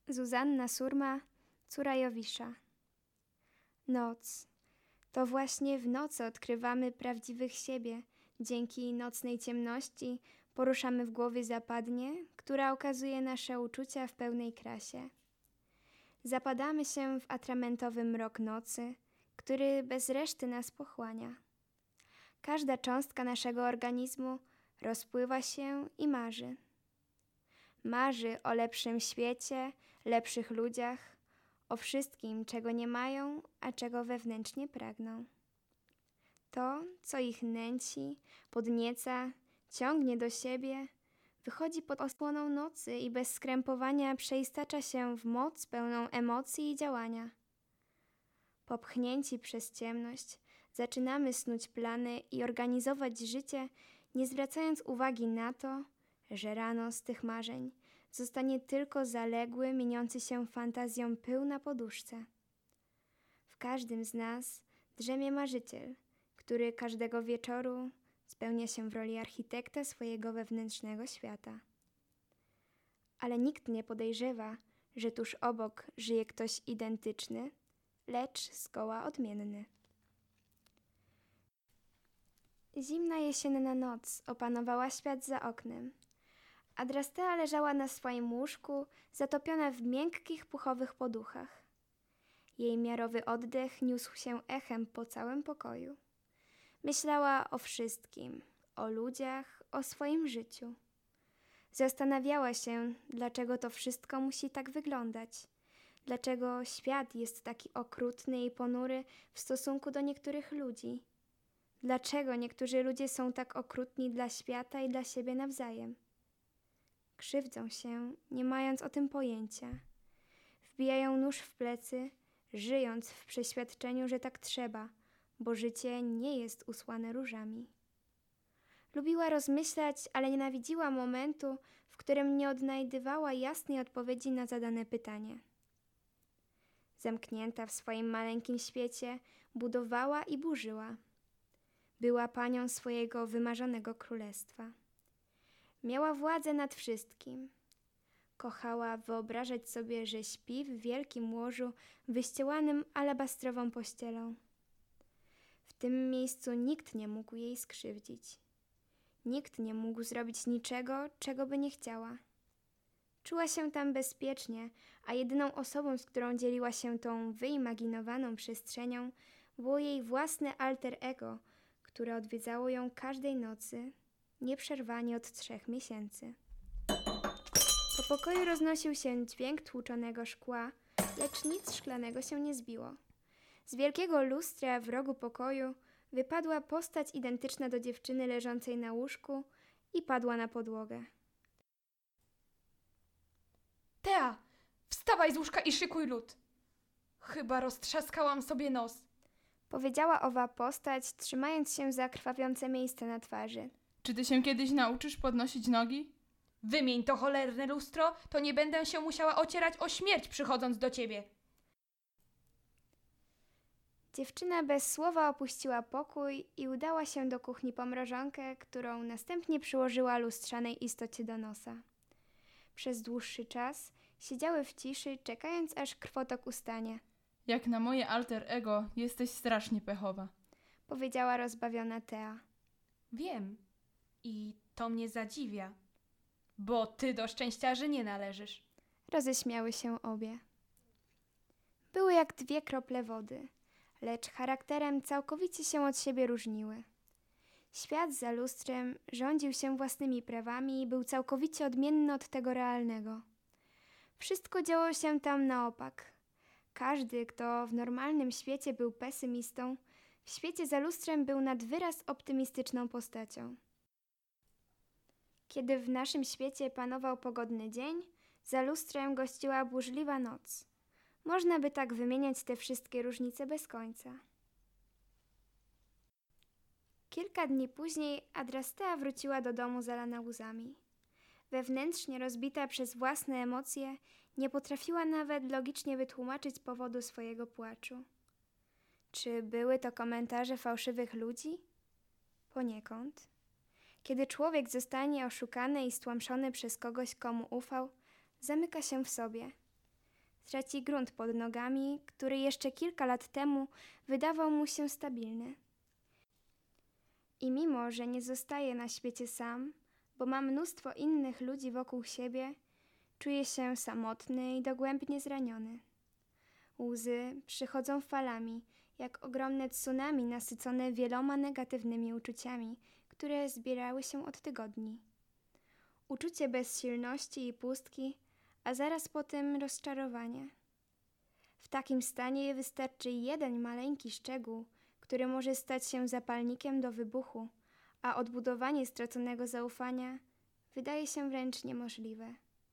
Zuzanna Surma, córa Jowisza. Noc. To właśnie w nocy odkrywamy prawdziwych siebie. Dzięki nocnej ciemności poruszamy w głowie zapadnię, która okazuje nasze uczucia w pełnej krasie. Zapadamy się w atramentowy mrok nocy, który bez reszty nas pochłania. Każda cząstka naszego organizmu rozpływa się i marzy. Marzy o lepszym świecie, lepszych ludziach, o wszystkim, czego nie mają, a czego wewnętrznie pragną. To, co ich nęci, podnieca, ciągnie do siebie, wychodzi pod osłoną nocy i bez skrępowania przeistacza się w moc pełną emocji i działania. Popchnięci przez ciemność, zaczynamy snuć plany i organizować życie, nie zwracając uwagi na to, że rano z tych marzeń zostanie tylko zaległy, mieniący się fantazją pył na poduszce. W każdym z nas drzemie marzyciel, który każdego wieczoru spełnia się w roli architekta swojego wewnętrznego świata. Ale nikt nie podejrzewa, że tuż obok żyje ktoś identyczny, lecz zgoła odmienny. Zimna jesienna noc opanowała świat za oknem. Adrastea leżała na swoim łóżku, zatopiona w miękkich, puchowych poduchach. Jej miarowy oddech niósł się echem po całym pokoju. Myślała o wszystkim, o ludziach, o swoim życiu. Zastanawiała się, dlaczego to wszystko musi tak wyglądać. Dlaczego świat jest taki okrutny i ponury w stosunku do niektórych ludzi. Dlaczego niektórzy ludzie są tak okrutni dla świata i dla siebie nawzajem. Krzywdzą się, nie mając o tym pojęcia. Wbijają nóż w plecy, żyjąc w przeświadczeniu, że tak trzeba, bo życie nie jest usłane różami. Lubiła rozmyślać, ale nienawidziła momentu, w którym nie odnajdywała jasnej odpowiedzi na zadane pytanie. Zamknięta w swoim maleńkim świecie, budowała i burzyła. Była panią swojego wymarzonego królestwa. Miała władzę nad wszystkim. Kochała wyobrażać sobie, że śpi w wielkim łożu wyścielanym alabastrową pościelą. W tym miejscu nikt nie mógł jej skrzywdzić. Nikt nie mógł zrobić niczego, czego by nie chciała. Czuła się tam bezpiecznie, a jedyną osobą, z którą dzieliła się tą wyimaginowaną przestrzenią, było jej własne alter ego, które odwiedzało ją każdej nocy, nieprzerwanie od 3 miesięcy. Po pokoju roznosił się dźwięk tłuczonego szkła, lecz nic szklanego się nie zbiło. Z wielkiego lustra w rogu pokoju wypadła postać identyczna do dziewczyny leżącej na łóżku i padła na podłogę. Tea, wstawaj z łóżka i szykuj lód. Chyba roztrzaskałam sobie nos. Powiedziała owa postać, trzymając się za krwawiące miejsce na twarzy. Czy ty się kiedyś nauczysz podnosić nogi? Wymień to cholerne lustro, to nie będę się musiała ocierać o śmierć przychodząc do ciebie. Dziewczyna bez słowa opuściła pokój i udała się do kuchni po mrożonkę, którą następnie przyłożyła lustrzanej istocie do nosa. Przez dłuższy czas siedziały w ciszy, czekając aż krwotok ustanie. Jak na moje alter ego, jesteś strasznie pechowa. Powiedziała rozbawiona Tea. Wiem. I to mnie zadziwia. Bo ty do szczęściarzy nie należysz. Roześmiały się obie. Były jak 2 krople wody, lecz charakterem całkowicie się od siebie różniły. Świat za lustrem rządził się własnymi prawami i był całkowicie odmienny od tego realnego. Wszystko działo się tam na opak. Każdy, kto w normalnym świecie był pesymistą, w świecie za lustrem był nad wyraz optymistyczną postacią. Kiedy w naszym świecie panował pogodny dzień, za lustrem gościła burzliwa noc. Można by tak wymieniać te wszystkie różnice bez końca. Kilka dni później Adrastea wróciła do domu zalana łzami. Wewnętrznie rozbita przez własne emocje, nie potrafiła nawet logicznie wytłumaczyć powodu swojego płaczu. Czy były to komentarze fałszywych ludzi? Poniekąd. Kiedy człowiek zostanie oszukany i stłamszony przez kogoś, komu ufał, zamyka się w sobie. traci grunt pod nogami, który jeszcze kilka lat temu wydawał mu się stabilny. I mimo, że nie zostaje na świecie sam, bo ma mnóstwo innych ludzi wokół siebie, czuje się samotny i dogłębnie zraniony. Łzy przychodzą falami, jak ogromne tsunami nasycone wieloma negatywnymi uczuciami, które zbierały się od tygodni. Uczucie bezsilności i pustki, a zaraz po tym rozczarowanie. W takim stanie wystarczy jeden maleńki szczegół, który może stać się zapalnikiem do wybuchu, a odbudowanie straconego zaufania wydaje się wręcz niemożliwe.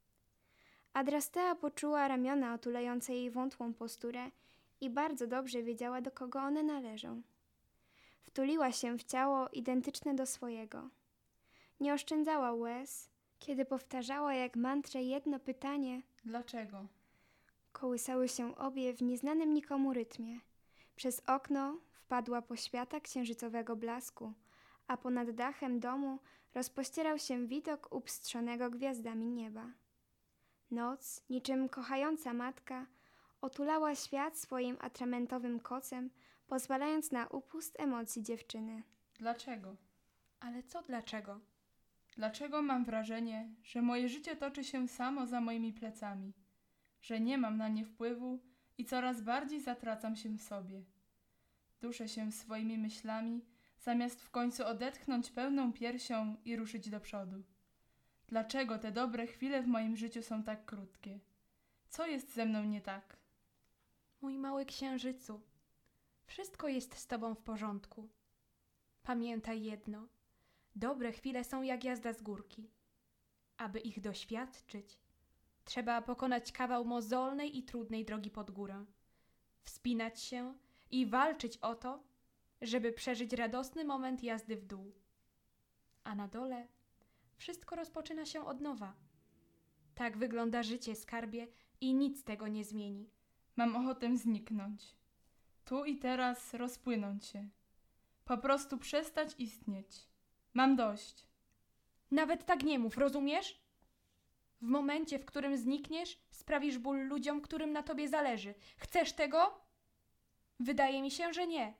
Adrastea poczuła ramiona otulające jej wątłą posturę i bardzo dobrze wiedziała, do kogo one należą. Wtuliła się w ciało identyczne do swojego. Nie oszczędzała łez, kiedy powtarzała jak mantrę jedno pytanie. Dlaczego? Kołysały się obie w nieznanym nikomu rytmie. Przez okno wpadła poświata księżycowego blasku, a ponad dachem domu rozpościerał się widok upstrzonego gwiazdami nieba. Noc, niczym kochająca matka, otulała świat swoim atramentowym kocem, pozwalając na upust emocji dziewczyny. Dlaczego? Ale co dlaczego? Dlaczego mam wrażenie, że moje życie toczy się samo za moimi plecami, że nie mam na nie wpływu i coraz bardziej zatracam się w sobie. Duszę się swoimi myślami, zamiast w końcu odetchnąć pełną piersią i ruszyć do przodu. Dlaczego te dobre chwile w moim życiu są tak krótkie? Co jest ze mną nie tak? Mój mały księżycu, wszystko jest z tobą w porządku. Pamiętaj jedno, dobre chwile są jak jazda z górki. Aby ich doświadczyć, trzeba pokonać kawał mozolnej i trudnej drogi pod górę, wspinać się i walczyć o to, żeby przeżyć radosny moment jazdy w dół. A na dole wszystko rozpoczyna się od nowa. Tak wygląda życie, skarbie, i nic tego nie zmieni. Mam ochotę zniknąć. Tu i teraz rozpłynąć się. Po prostu przestać istnieć. Mam dość. Nawet tak nie mów, rozumiesz? W momencie, w którym znikniesz, sprawisz ból ludziom, którym na tobie zależy. Chcesz tego? Wydaje mi się, że nie.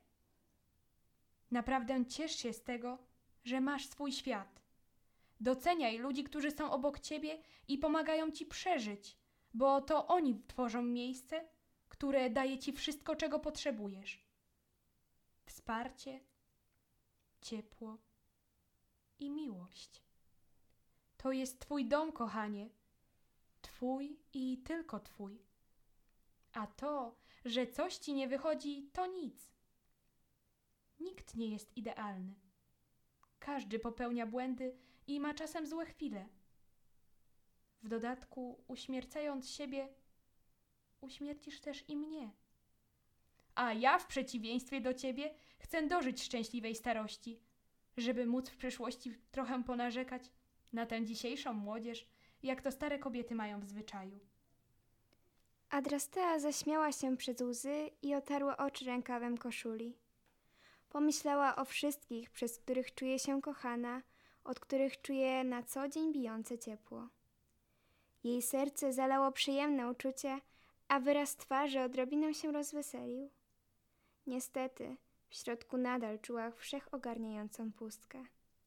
Naprawdę ciesz się z tego, że masz swój świat. Doceniaj ludzi, którzy są obok ciebie i pomagają ci przeżyć, bo to oni tworzą miejsce, które daje ci wszystko, czego potrzebujesz. Wsparcie, ciepło i miłość. To jest twój dom, kochanie. Twój i tylko twój. A to, że coś ci nie wychodzi, to nic. Nikt nie jest idealny. Każdy popełnia błędy i ma czasem złe chwile. W dodatku, uśmiercając siebie, uśmiercisz też i mnie. A ja, w przeciwieństwie do ciebie, chcę dożyć szczęśliwej starości, żeby móc w przyszłości trochę ponarzekać na tę dzisiejszą młodzież, jak to stare kobiety mają w zwyczaju. Adrastea zaśmiała się przez łzy i otarła oczy rękawem koszuli. Pomyślała o wszystkich, przez których czuje się kochana, od których czuje na co dzień bijące ciepło. Jej serce zalało przyjemne uczucie, a wyraz twarzy odrobinę się rozweselił. Niestety, w środku nadal czuła wszechogarniającą pustkę.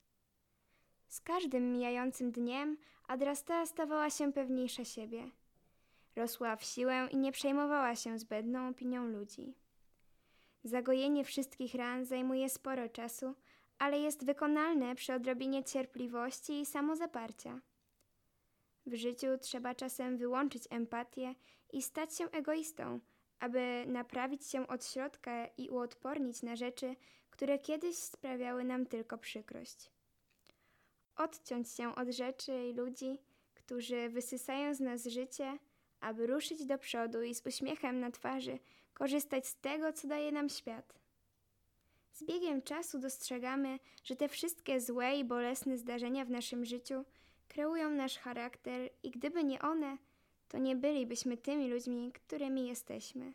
Z każdym mijającym dniem Adrastea stawała się pewniejsza siebie. Rosła w siłę i nie przejmowała się zbędną opinią ludzi. Zagojenie wszystkich ran zajmuje sporo czasu, ale jest wykonalne przy odrobinie cierpliwości i samozaparcia. W życiu trzeba czasem wyłączyć empatię i stać się egoistą, aby naprawić się od środka i uodpornić na rzeczy, które kiedyś sprawiały nam tylko przykrość. Odciąć się od rzeczy i ludzi, którzy wysysają z nas życie, aby ruszyć do przodu i z uśmiechem na twarzy korzystać z tego, co daje nam świat. Z biegiem czasu dostrzegamy, że te wszystkie złe i bolesne zdarzenia w naszym życiu kreują nasz charakter i gdyby nie one, to nie bylibyśmy tymi ludźmi, którymi jesteśmy.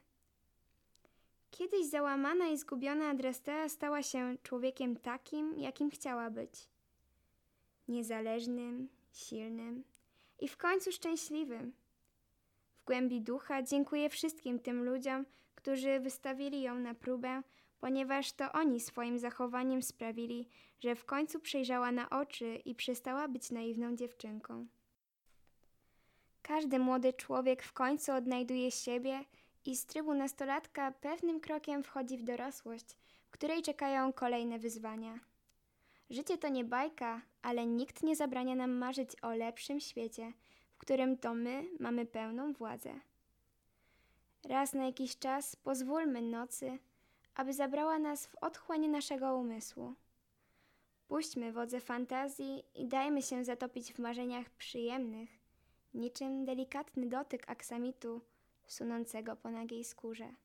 Kiedyś załamana i zgubiona Adrastea stała się człowiekiem takim, jakim chciała być. Niezależnym, silnym i w końcu szczęśliwym. W W głębi ducha dziękuję wszystkim tym ludziom, którzy wystawili ją na próbę, ponieważ to oni swoim zachowaniem sprawili, że w końcu przejrzała na oczy i przestała być naiwną dziewczynką. Każdy młody człowiek w końcu odnajduje siebie i z trybu nastolatka pewnym krokiem wchodzi w dorosłość, w której czekają kolejne wyzwania. Życie to nie bajka, ale nikt nie zabrania nam marzyć o lepszym świecie, w którym to my mamy pełną władzę. Raz na jakiś czas pozwólmy nocy, aby zabrała nas w otchłań naszego umysłu. Puśćmy wodze fantazji i dajmy się zatopić w marzeniach przyjemnych, niczym delikatny dotyk aksamitu sunącego po nagiej skórze.